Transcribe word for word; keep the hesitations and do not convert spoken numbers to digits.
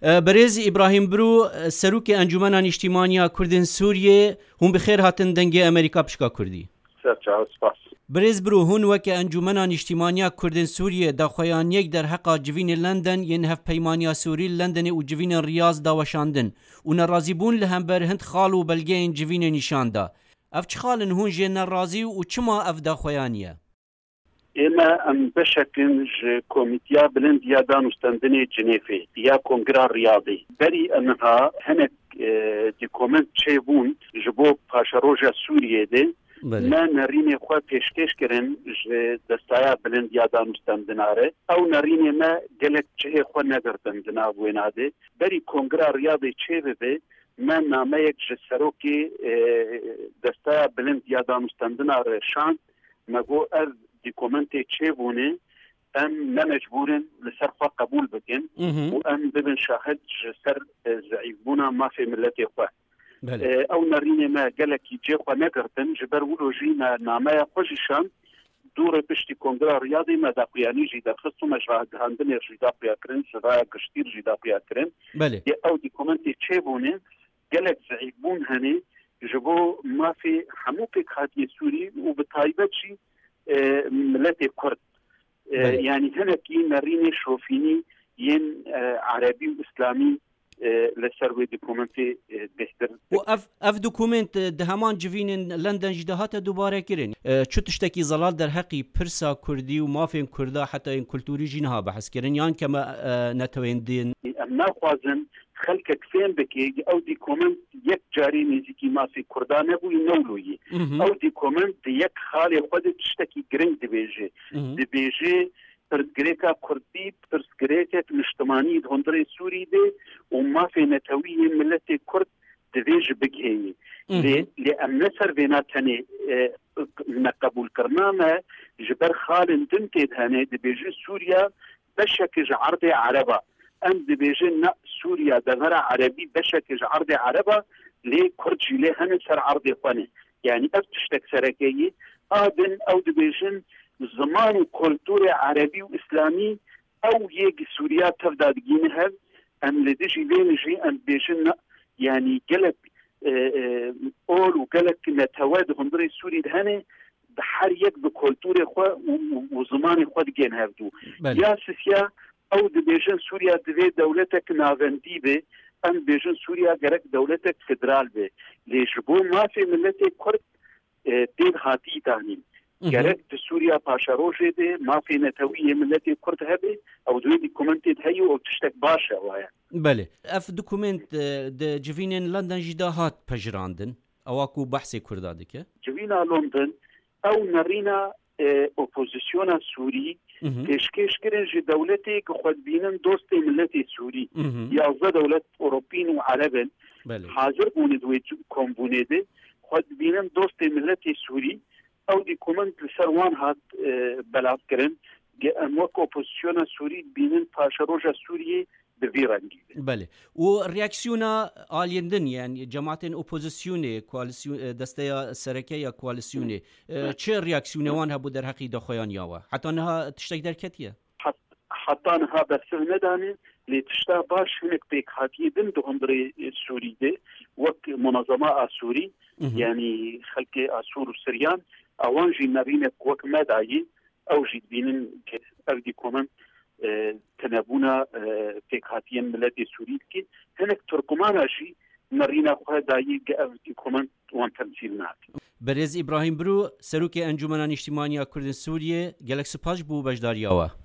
برێز ئیبراهیم برو سەرۆکی ئەنجومەنە نیشتیمانیا کوردین سووریێ هون بخێر هاتن دەنگی ئەمریکا پشکا کوردی. برێز برو هون وەکە ئەنجومەنە نیشتیمانیا کوردین سووریێ داخۆیان یەک دەرهەقا جڤینی لەندەن یەن هەفپەیمانیا سووری لەندەنێ و جڤینên ریاض داوەشاندن و نەڕازیبوون لە هەمبەر هەند خاڵ و بەلگەین جڤینê نیشاندا. ئەف چ خاڵن هون ژێ نەڕازی و چما ئەف داخۆیانیە؟ ئێمە ئەم بەشەکن ji کۆمیتیا بلندیا دانوستاندنê Cinêfê ya Kongra Riyadê berî eniha hinek dîkoment çêbûn ji bo paşeroja Sûriyê de me nerînê xwe pêşkêş kirin ji destaya bilindiya danûstandina re ew nerînê me gelek cihê xwe negirtin di nav wêna de berî Kongra Riyadê çê bibe me nameyek ji serokê destaya bilindiya danûstandina re şand me got ev dîkomentê çêbûnê em ne mecbûrin li ser xwe qebûl bikin û em bibin şahid ji ser zeîfbûna mafê milletê xwe. Ew nerînê me gelekî cê xwe negirtin ji ber wilo jî me nameya xwe jî şand dûrê piştî Kongra Riyadê me daxuyanî jî derxist û me ji gihandinê jî daxuya kirin ji raya giştîr jî daxuya kirin. Ew dîkomentê çêbûnê gelek zeîfbûn henê ji bo mafê hemû pêkhatiyê Sûrî û bi taybet jî milletê Kurd yani hinekî nerînê şofînî yên Erebî û İslamî li ser wê dîkomentê bêhtir. û ev ev dîkoment di heman civînên London jî de hate dubare kirin. Çi tiştekî zelal derheqî pirsa Kurdî û mafên Kurda heta yên kultûrî jî niha behs kirin yan keme netewendên em naxwazin xelkek fêm bike ew dîkoment yek carî nêzîkî mafê Kurda nebûyî newloyî ew dîkoment di yek xalê xwe de tiştekî giring dibêje dibêje pirsgirêka Kurdî pirsgirêkek niştimanî di hundirê Sûrî de û mafê netewî yên milletê Kurd divê ji bigihêyî lê lê em ne ser vêna tenê me qebûlkirina me ji ber xalên din tê hene dibêje Sûriya beşekê ji erdê Ereba em dibêjin ne Sûriya devera Erebî beşekê ji erdê Ereba lê Kurd jî lê hene ser erdê xwe ne yani ev tiştek serekeyî adin ew dibêjin ziman û kultûrê Erebî û İslamî ew yekî Sûriya tevda digîne hev em li dijî vê jî em dibêjin ne yani gelek ol û gelek netewe di hundirê Sûrî de hene bi her yek bi kultûrê xwe û zimanê xwe digên hevdû ya sisiya ew dibêjin Sûriya divê dewletek navendî be em dibêjin Sûriya gerek dewletek federal be lê ji bo mafê milletê Kurd têd hatî danîn gerek di Sûriya paşerojê de mafê netewî yê milletê Kurd hebe ew di wê dîkomentê de heye û tiştek baş e waye. Belê ev dîkoment di civînên London jî de hat pejirandin ewa ku behsê Kurda dike. Civîna London ew nerîna opozisyona Sûrî pêşkêş kirin ji dewletê ku xwe dibînin dostê milletê Sûrî yazda dewlet Ewropîn û Erebin hazir bûne di wê kombûnê de xwe dibînin dostê milletê Sûrî ew dîkoment li ser wan hat belav kirin em wek opozisyona Sûrî dibînin paşeroja Sûriyê bi vî rengî. Belê û reaksiyona aliyên din yani cemaatên opozisyonê desteya serekeya koalisyonê çi reaksiyonê wan hebû derheqî daxuyan ya we heta niha tiştek derketiye heta niha bersif nedanî lê tişta baş hinek pêkhatiyê din di hundirê Sûrî de wek Munazama a Sûrî yani xelkê a Sûr û Siryan ewan jî nerînek wek me dayî ew jî dibînin ev dîkoment tenebûna pêkhatiyên milletê Sûrî dike hinek Turkmana jî nerîna xwe dayî ge ev dîkoment wan temsîl nake. Berêz İbrahim Birû serokê Encûmena Nîştîmaniya Kurdên Sûriyê gelek spas bû bejdariya we.